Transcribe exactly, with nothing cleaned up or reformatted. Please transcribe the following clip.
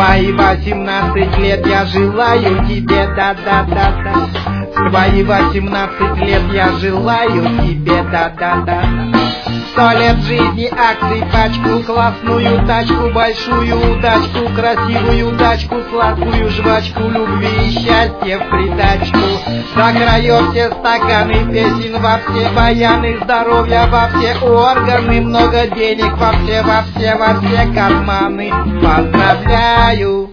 Свои восемнадцать лет я желаю тебе, да-да-да-да. Свои восемнадцать лет я желаю тебе, да-да-да. Сто лет жизни, акций, пачку, классную тачку, большую удачку, красивую дачку, сладкую жвачку, любви и счастья в придачку. До краев все стаканы, песен во все баяны, здоровья во все органы, много денег во все, во все, во все карманы. Поздравляю!